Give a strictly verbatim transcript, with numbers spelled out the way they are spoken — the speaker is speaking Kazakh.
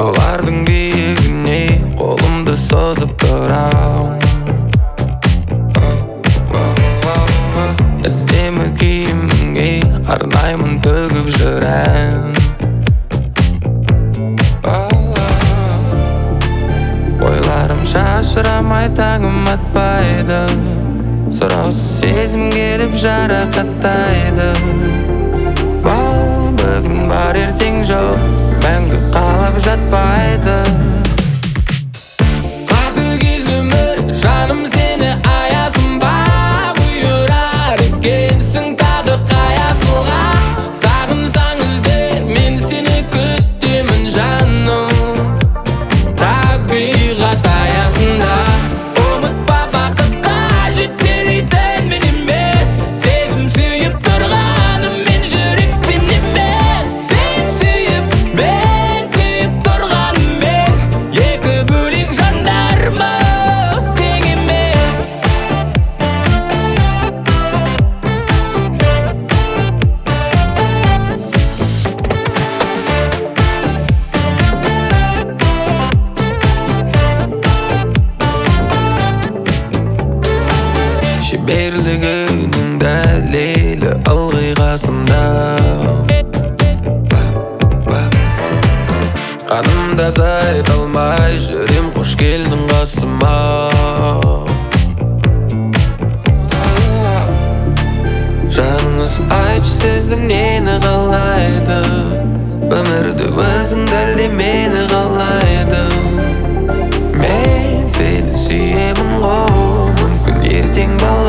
таулардың биігіне қолымды созып тұрам. Әдемі киіміңе арнаймын төгіп жүр ән. Ойларым шашырамай таңым атпайды, сұраусыз сезім келіп жарақаттайды. Бұл бүгін бар ертең жоқ, мәңгі қалап жатпайды. Қатыгез өмір, жаным сені аясын ба, бұйырар екенсің тағы қаясылға. Сағынсаң ізде, мен сені күтемін жаным, табиғат аясында. Ұмытпа бақытқа жетер едің мен емес, сезім сүйіп тұрғаным мен жүрекпен емес. Сен сүйіп, мен күйіп тұрғанмен, екі бөлек жандармыз тең емес. Шеберлігінің дәлелі ылғи қасымда. Қанымда сайта алмай жүрем, қош келдің қасыма. Жаныңыз айтшы сіздің нені қалайды, өмірді өзің әлде мені қалайды. Мен сені сүйемін ғой, мүмкін ертең бала